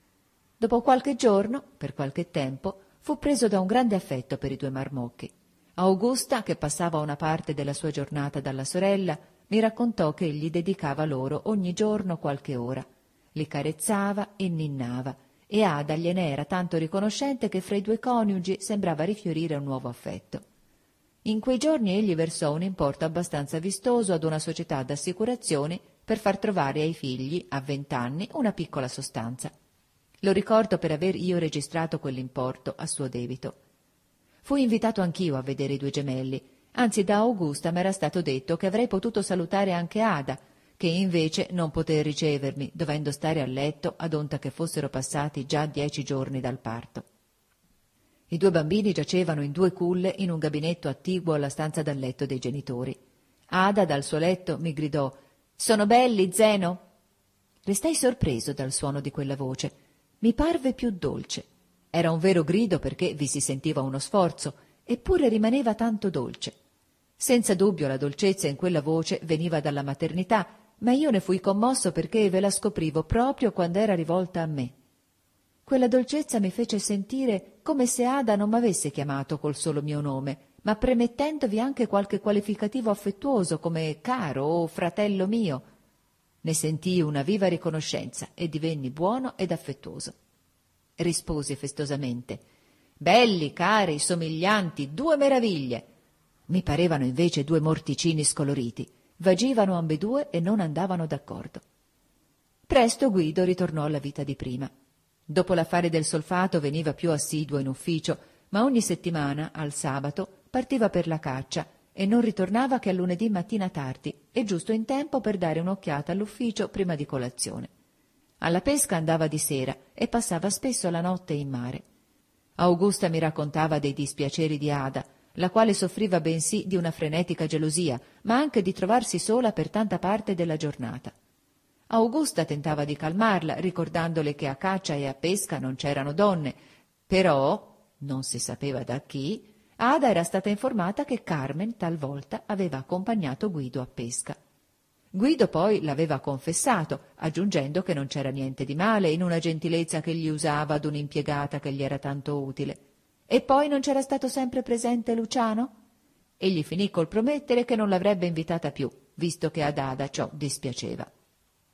Dopo qualche giorno, per qualche tempo, fu preso da un grande affetto per i due marmocchi. Augusta, che passava una parte della sua giornata dalla sorella, mi raccontò che egli dedicava loro ogni giorno qualche ora. Li carezzava e ninnava, e Ada gliene era tanto riconoscente che fra i due coniugi sembrava rifiorire un nuovo affetto. In quei giorni egli versò un importo abbastanza vistoso ad una società d'assicurazioni per far trovare ai figli, a vent'anni, una piccola sostanza. Lo ricordo per aver io registrato quell'importo a suo debito. Fui invitato anch'io a vedere i due gemelli, anzi da Augusta m'era stato detto che avrei potuto salutare anche Ada, che invece non poté ricevermi, dovendo stare a letto ad onta che fossero passati già dieci giorni dal parto. I due bambini giacevano in due culle in un gabinetto attiguo alla stanza da letto dei genitori. Ada dal suo letto mi gridò: «Sono belli, Zeno?» Restai sorpreso dal suono di quella voce. Mi parve più dolce. Era un vero grido perché vi si sentiva uno sforzo, eppure rimaneva tanto dolce. Senza dubbio la dolcezza in quella voce veniva dalla maternità, ma io ne fui commosso perché ve la scoprivo proprio quando era rivolta a me. Quella dolcezza mi fece sentire come se Ada non m'avesse chiamato col solo mio nome, ma premettendovi anche qualche qualificativo affettuoso come caro o fratello mio. Ne sentii una viva riconoscenza e divenni buono ed affettuoso. Risposi festosamente: «Belli, cari, somiglianti, due meraviglie!» Mi parevano invece due morticini scoloriti, vagivano ambedue e non andavano d'accordo. Presto Guido ritornò alla vita di prima. Dopo l'affare del solfato veniva più assiduo in ufficio, ma ogni settimana, al sabato, partiva per la caccia e non ritornava che a lunedì mattina tardi, e giusto in tempo per dare un'occhiata all'ufficio prima di colazione. Alla pesca andava di sera e passava spesso la notte in mare. Augusta mi raccontava dei dispiaceri di Ada, la quale soffriva bensì di una frenetica gelosia, ma anche di trovarsi sola per tanta parte della giornata. Augusta tentava di calmarla, ricordandole che a caccia e a pesca non c'erano donne, però, non si sapeva da chi, Ada era stata informata che Carmen talvolta aveva accompagnato Guido a pesca. Guido poi l'aveva confessato, aggiungendo che non c'era niente di male in una gentilezza che gli usava ad un'impiegata che gli era tanto utile. E poi non c'era stato sempre presente Luciano? Egli finì col promettere che non l'avrebbe invitata più, visto che ad Ada ciò dispiaceva.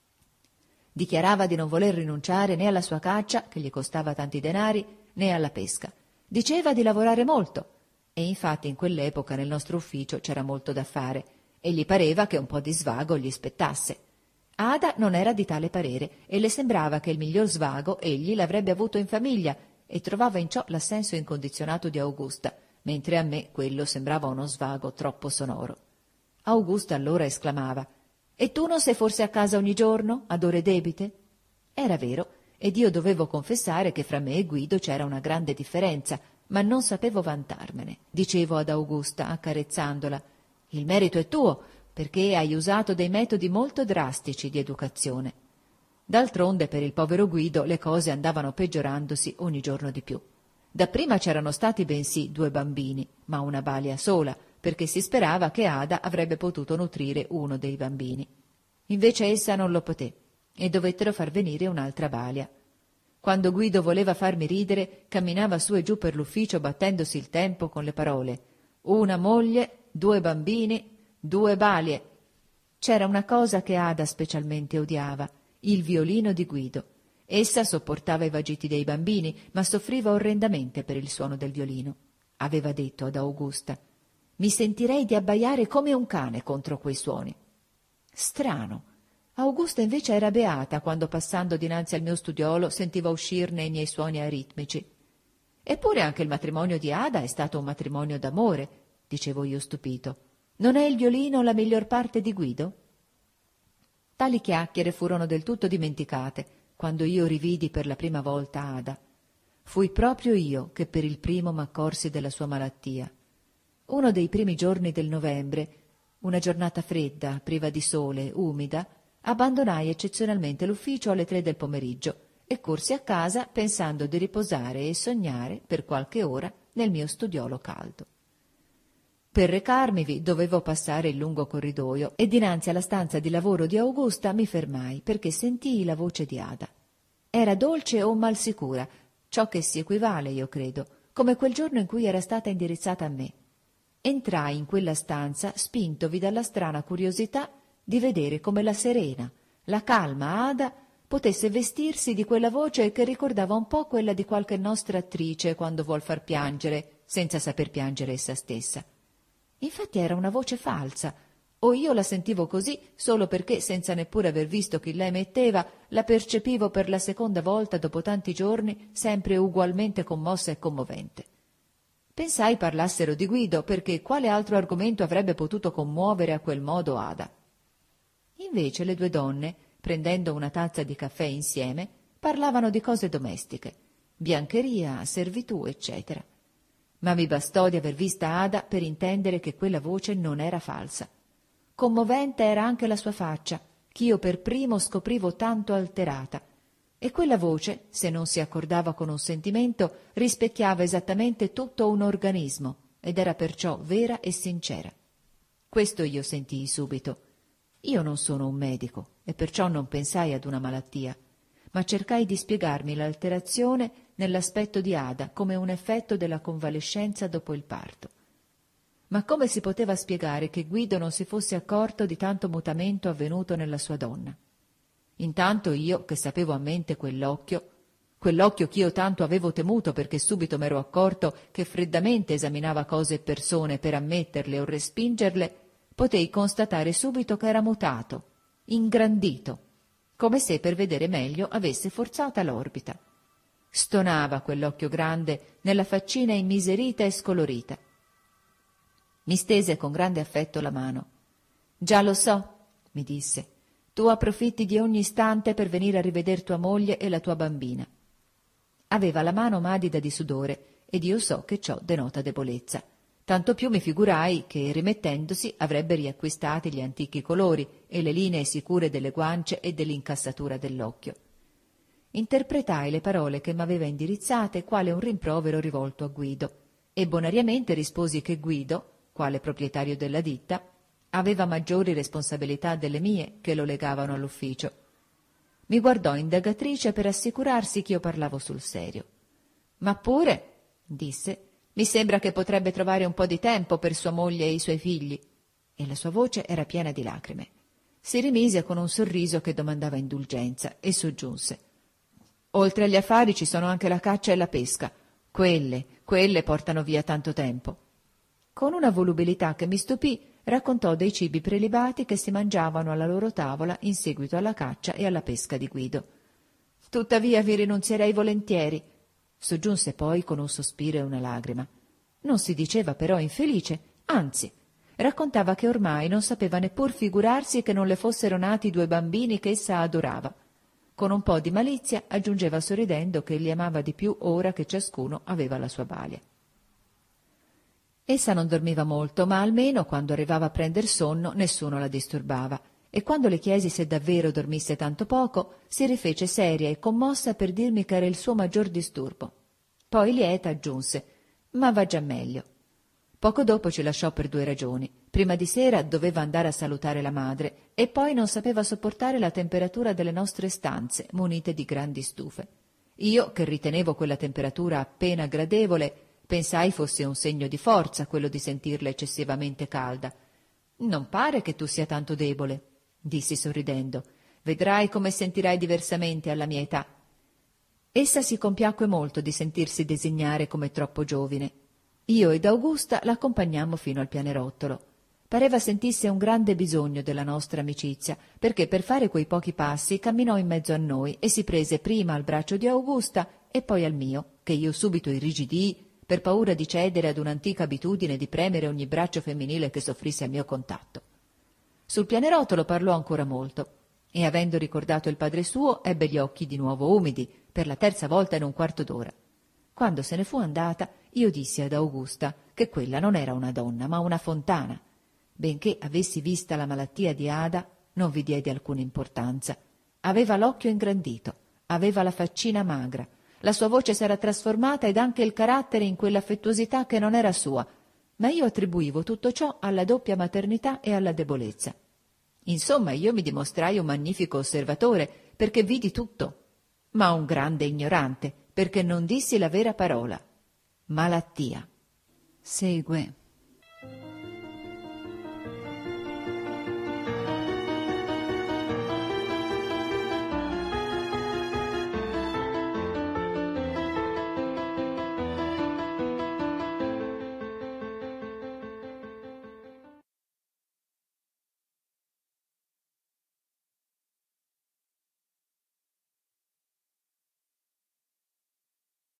Dichiarava di non voler rinunciare né alla sua caccia, che gli costava tanti denari, né alla pesca. Diceva di lavorare molto, e infatti in quell'epoca nel nostro ufficio c'era molto da fare, e gli pareva che un po' di svago gli spettasse. Ada non era di tale parere, e le sembrava che il miglior svago egli l'avrebbe avuto in famiglia, e trovava in ciò l'assenso incondizionato di Augusta, mentre a me quello sembrava uno svago troppo sonoro. Augusta allora esclamava: «E tu non sei forse a casa ogni giorno, ad ore debite?» Era vero, ed io dovevo confessare che fra me e Guido c'era una grande differenza, ma non sapevo vantarmene. Dicevo ad Augusta, accarezzandola: «Il merito è tuo, perché hai usato dei metodi molto drastici di educazione». D'altronde per il povero Guido le cose andavano peggiorandosi ogni giorno di più. Dapprima c'erano stati bensì due bambini, ma una balia sola, perché si sperava che Ada avrebbe potuto nutrire uno dei bambini. Invece essa non lo poté, e dovettero far venire un'altra balia. Quando Guido voleva farmi ridere, camminava su e giù per l'ufficio battendosi il tempo con le parole: «Una moglie, due bambini, due balie». C'era una cosa che Ada specialmente odiava: il violino di Guido. Essa sopportava i vagiti dei bambini, ma soffriva orrendamente per il suono del violino. Aveva detto ad Augusta: «Mi sentirei di abbaiare come un cane contro quei suoni». Strano. Augusta invece era beata quando, passando dinanzi al mio studiolo, sentiva uscirne i miei suoni aritmici. «Eppure anche il matrimonio di Ada è stato un matrimonio d'amore», dicevo io stupito. «Non è il violino la miglior parte di Guido?» Tali chiacchiere furono del tutto dimenticate quando io rividi per la prima volta Ada. Fui proprio io che per il primo m'accorsi della sua malattia. Uno dei primi giorni del novembre, una giornata fredda, priva di sole, umida, abbandonai eccezionalmente l'ufficio alle tre del pomeriggio e corsi a casa pensando di riposare e sognare per qualche ora nel mio studiolo caldo. Per recarmivi dovevo passare il lungo corridoio e dinanzi alla stanza di lavoro di Augusta mi fermai perché sentii la voce di Ada. Era dolce o mal sicura, ciò che si equivale, io credo, come quel giorno in cui era stata indirizzata a me. Entrai in quella stanza spintovi dalla strana curiosità di vedere come la serena, la calma Ada potesse vestirsi di quella voce che ricordava un po' quella di qualche nostra attrice quando vuol far piangere senza saper piangere essa stessa. Infatti era una voce falsa, o io la sentivo così solo perché, senza neppure aver visto chi la emetteva, la percepivo per la seconda volta dopo tanti giorni sempre ugualmente commossa e commovente. Pensai parlassero di Guido, perché quale altro argomento avrebbe potuto commuovere a quel modo Ada? Invece le due donne, prendendo una tazza di caffè insieme, parlavano di cose domestiche, biancheria, servitù, eccetera. Ma mi bastò di aver vista Ada per intendere che quella voce non era falsa. Commovente era anche la sua faccia, ch'io per primo scoprivo tanto alterata, e quella voce, se non si accordava con un sentimento, rispecchiava esattamente tutto un organismo, ed era perciò vera e sincera. Questo io sentii subito. Io non sono un medico, e perciò non pensai ad una malattia, ma cercai di spiegarmi l'alterazione nell'aspetto di Ada come un effetto della convalescenza dopo il parto. Ma come si poteva spiegare che Guido non si fosse accorto di tanto mutamento avvenuto nella sua donna? Intanto io, che sapevo a mente quell'occhio, quell'occhio ch'io tanto avevo temuto perché subito m'ero accorto che freddamente esaminava cose e persone per ammetterle o respingerle, potei constatare subito che era mutato, ingrandito, come se per vedere meglio avesse forzata l'orbita. Stonava quell'occhio grande nella faccina immiserita e scolorita. Mi stese con grande affetto la mano. «Già lo so», mi disse, «tu approfitti di ogni istante per venire a riveder tua moglie e la tua bambina». Aveva la mano madida di sudore ed io so che ciò denota debolezza. Tanto più mi figurai che, rimettendosi, avrebbe riacquistati gli antichi colori e le linee sicure delle guance e dell'incassatura dell'occhio. Interpretai le parole che m'aveva indirizzate quale un rimprovero rivolto a Guido e bonariamente risposi che Guido, quale proprietario della ditta, aveva maggiori responsabilità delle mie che lo legavano all'ufficio. Mi guardò indagatrice per assicurarsi che io parlavo sul serio. «Ma pure», disse, «mi sembra che potrebbe trovare un po' di tempo per sua moglie e i suoi figli». E la sua voce era piena di lacrime. Si rimise con un sorriso che domandava indulgenza e soggiunse: «Oltre agli affari ci sono anche la caccia e la pesca. Quelle, quelle portano via tanto tempo». Con una volubilità che mi stupì, raccontò dei cibi prelibati che si mangiavano alla loro tavola in seguito alla caccia e alla pesca di Guido. «Tuttavia vi rinunzierei volentieri», soggiunse poi con un sospiro e una lagrima. Non si diceva però infelice, anzi, raccontava che ormai non sapeva neppur figurarsi che non le fossero nati due bambini che essa adorava. Con un po' di malizia aggiungeva sorridendo che li amava di più ora che ciascuno aveva la sua balia. Essa non dormiva molto, ma almeno quando arrivava a prender sonno nessuno la disturbava, e quando le chiesi se davvero dormisse tanto poco, si rifece seria e commossa per dirmi che era il suo maggior disturbo. Poi lieta aggiunse: «Ma va già meglio». Poco dopo ci lasciò per due ragioni. Prima di sera doveva andare a salutare la madre e poi non sapeva sopportare la temperatura delle nostre stanze, munite di grandi stufe. Io, che ritenevo quella temperatura appena gradevole, pensai fosse un segno di forza quello di sentirla eccessivamente calda. «Non pare che tu sia tanto debole», dissi sorridendo. «Vedrai come sentirai diversamente alla mia età». Essa si compiacque molto di sentirsi designare come troppo giovine. Io ed Augusta l'accompagnammo fino al pianerottolo. Pareva sentisse un grande bisogno della nostra amicizia, perché per fare quei pochi passi camminò in mezzo a noi e si prese prima al braccio di Augusta e poi al mio, che io subito irrigidii per paura di cedere ad un'antica abitudine di premere ogni braccio femminile che soffrisse al mio contatto. Sul pianerottolo parlò ancora molto e, avendo ricordato il padre suo, ebbe gli occhi di nuovo umidi, per la terza volta in un quarto d'ora. Quando se ne fu andata, io dissi ad Augusta che quella non era una donna, ma una fontana. Benché avessi vista la malattia di Ada, non vi diedi alcuna importanza. Aveva l'occhio ingrandito, aveva la faccina magra, la sua voce s'era trasformata ed anche il carattere in quell'affettuosità che non era sua, ma io attribuivo tutto ciò alla doppia maternità e alla debolezza. Insomma, io mi dimostrai un magnifico osservatore, perché vidi tutto, ma un grande ignorante, perché non dissi la vera parola. Malattia. Segue.